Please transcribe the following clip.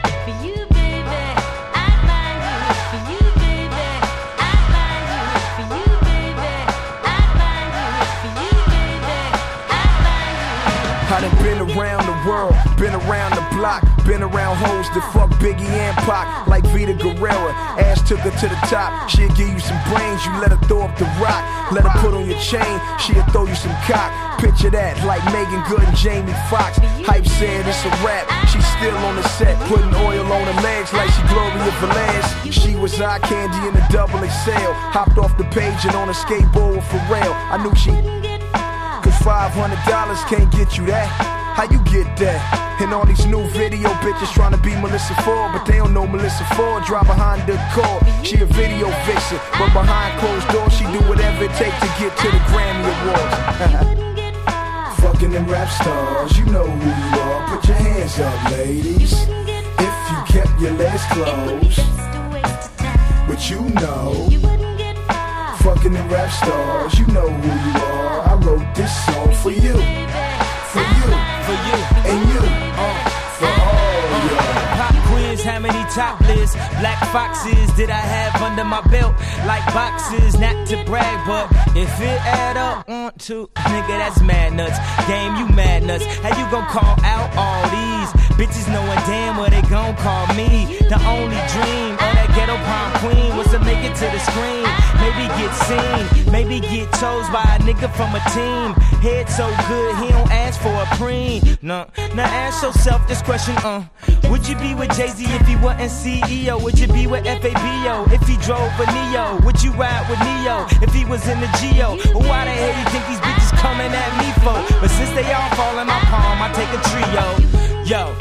I done been around the world, been around the block, been around hoes that fuck Biggie and Pac, like Vita Guerrera. Ass took her to the top, she'll give you some brains, you let her throw up the rock. Let her put on your chain, she'll throw you some cock. Picture that, like Megan Good and Jamie Foxx. Hype said it's a rap, she's still on the set, putting oil on her legs like she Gloria Velez. She was eye candy in a double XL, hopped off the page and on a skateboard with Pharrell. I knew she, cause $500 can't get you that. How you get that? And all these new video bitches trying to be Melissa Ford, but they don't know Melissa Ford drive a Honda Accord. She a video vixen, but behind closed doors she do whatever it takes to get to the Grammy Awards. Fucking them rap stars, you know who you are. Put your hands up, ladies. If you kept your legs closed, but you know. Fucking them rap stars, you know who you are. I wrote this song for you, for you, for you, and you, for all y'all. Pop quiz, how many topless black foxes did I have under my belt? Like boxes, not to brag, but if it add up, 1, 2, nigga, that's mad nuts. Game, you mad nuts. How you gon' call out all these bitches knowing damn well they gon' call me? The only dream of that ghetto prom queen was to make it to the screen. Maybe get seen, maybe get chose by a nigga from a team. Head so good, he don't ask for a preen. No, now ask yourself this question, would you be with Jay-Z if he wasn't CEO? Would you be with FABO if he drove a Neo? Would you ride with Neo if he was in the Geo? Or why the hell you think these bitches coming at me for? But since they all fall in my palm, I take a trio. Yo,